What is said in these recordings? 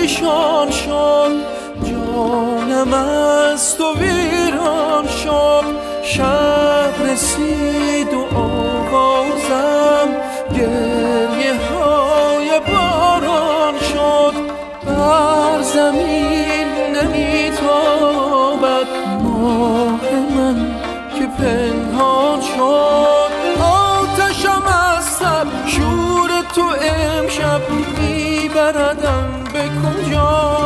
پریشان شد، جانم از تو ویران شد. شب رسید و آوازم گریه های باران شد. بر زمین نمیتابد ماه من که پنهان شد. آتشم از تب شور تو امشب میبردم به کجا؟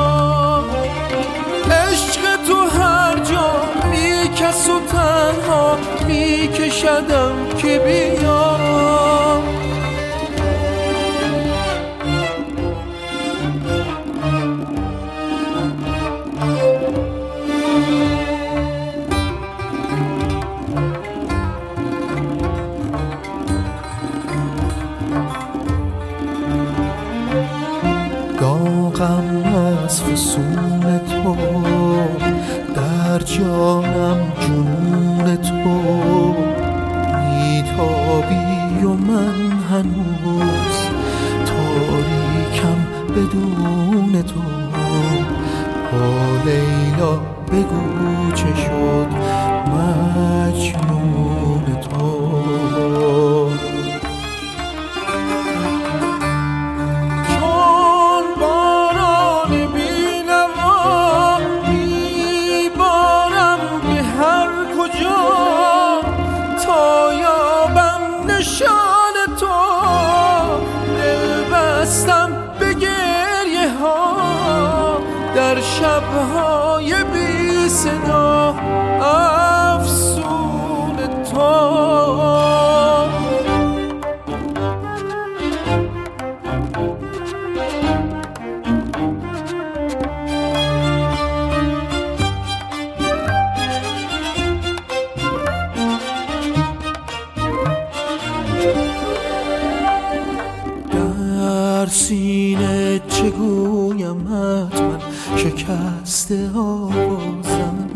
عشق تو هر جا میکس و تنها میکشدم که بیا. داغم از فسون تو، در جانم جنون تو. میتابی و من هنوز تاریکم بدون تو. با لیلا بگو چه شد مجنون تو. نشان تو دل بستم به گریه ها، در شبهای بی صدا افسون تو. در سینه چگویمت من شکسته آوازم،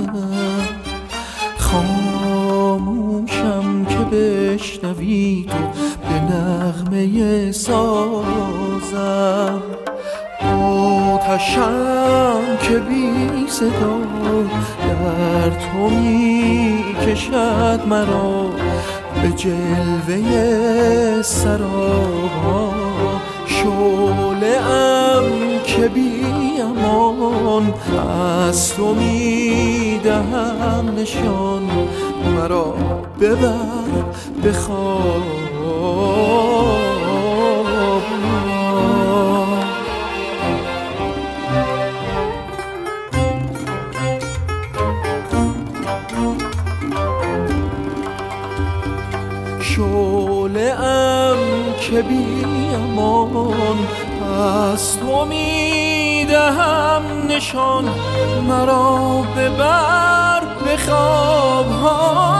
خاموشم که بشنوی تو به نغمه سازم. آتشم که بی صدا در تو می کشد مرا به جلوه سرابا. شعله‌ام که بی امان از تو می دهم نشان. مرا ببر به خواب. شعله‌ام که بی امان از تو می دهم نشان. مرا ببر به خواب‌ها.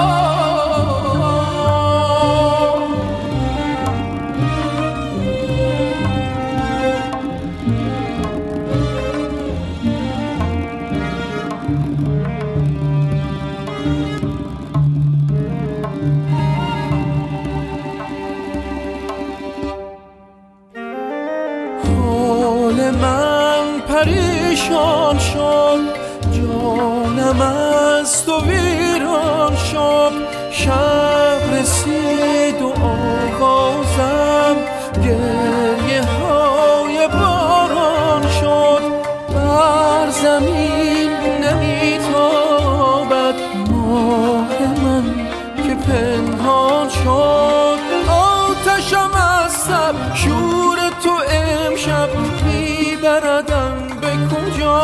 حال من پریشان شد، جانم از تو ویران شد. شب رسید و آوازم گریه های باران شد. بر زمین نمیتابد ماه من که پنهان شد. آتشم از تب شور تو امشب میبردم به کجا؟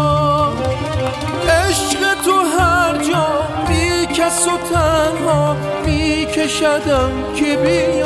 عشق تو هر جا میکس و تنها میکشدم که بیا.